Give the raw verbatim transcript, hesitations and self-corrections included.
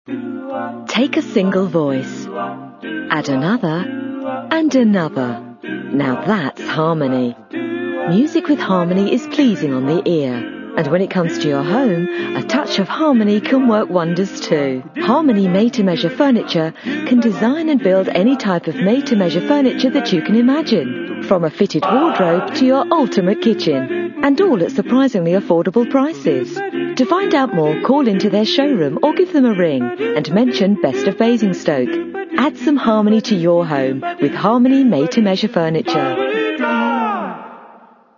Take a single voice, add another, and another. Now that's harmony. Music with harmony is pleasing on the ear, and when it comes to your home, a touch of harmony can work wonders too. Harmony made-to-measure furniture can design and build any type of made-to-measure furniture that you can imagine, from a fitted wardrobe to your ultimate kitchen, and all at surprisingly affordable prices. To find out more, call into their showroom or give them a ring and mention Best of Basingstoke. Add some harmony to your home with Harmony made-to-measure furniture.